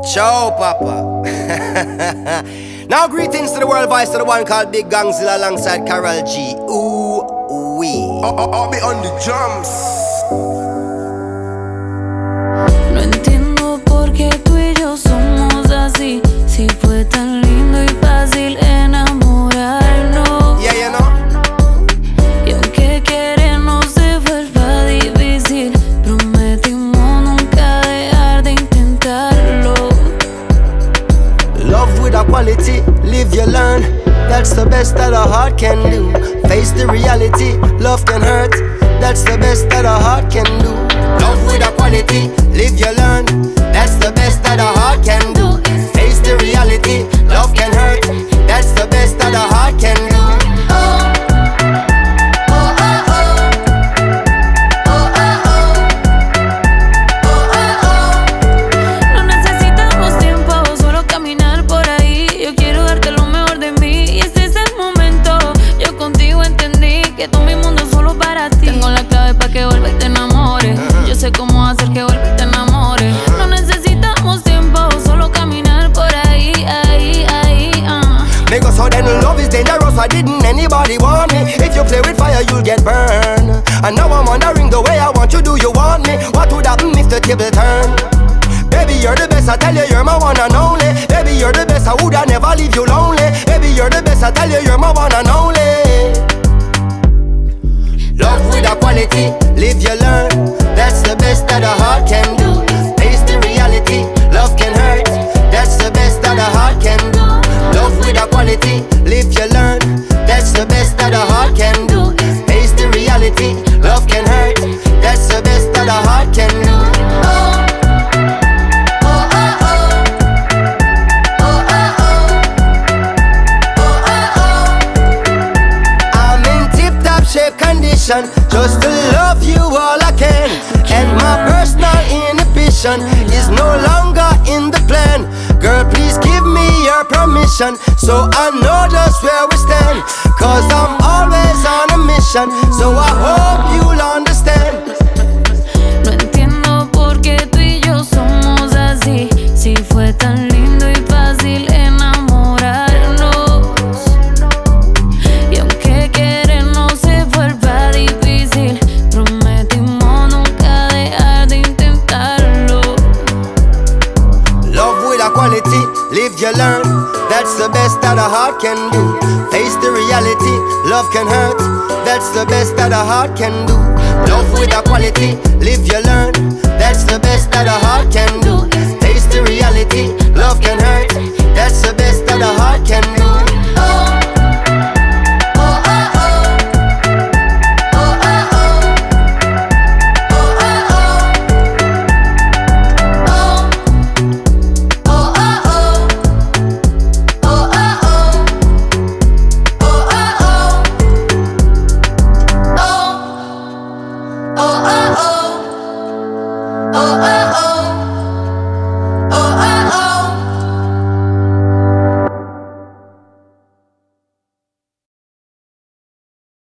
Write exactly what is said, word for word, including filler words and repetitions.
Ciao, Papa. Now, greetings to the world voice of the one called Big Gangzilla alongside Karol G. Ooh, wee. I'll, I'll, I'll be on the drums. No entiendo por qué tú y yo somos así. Si fue tan lindo y fácil enamorarnos. Yeah, you know. Y aunque querernos se vuelva difícil, prometimos nunca dejar de intentarlo. Love with a quality, live you learn. That's the best that a heart can do. Face the reality, love can hurt. That's the best that a heart can do. Love with a quality, live you learn. That's the best that a heart can do. Face the reality, love can hurt. That's the best that a heart can do. Cómo hacer que vuelva y te enamore. No necesitamos tiempo, solo caminar por ahí, ahí, ahí, uh. Because so then love is dangerous, why didn't anybody want me? If you play with fire, you'll get burned. And now I'm wondering the way I want you, do you want me? What would happen if the table turned? Baby, you're the best, I tell you, you're my one and only. Baby, you're the best, I would I never leave you lonely. Baby, you're the best, I tell you, you're my one and only. Love with a quality, live you learn. That's the best that a heart can do. Face the reality, love can hurt. That's the best that a heart can do. Love with a quality, live you learn. That's the best that a heart can do. Face the reality, love can hurt. That's the best that a heart can do. I'm in tip-top shape condition, just to love you all I can. And my personal inhibition is no longer in the plan. Girl, please give me your permission, so I know just where we stand. Cause I'm always on a mission, so I hope you'll understand. No entiendo por qué tú y yo somos así. Si fue tan lindo y fácil enamorarnos. Y aunque querernos se vuelva difícil, prometimos nunca dejar de intentarlo. Love with a quality, live you learn. That's the best that a heart can do. Face the reality, love can hurt. That's the best that a heart can do. Love with a quality, live you learn. That's the best that a heart can do. Face the reality, love can hurt. That's the best that a heart can do.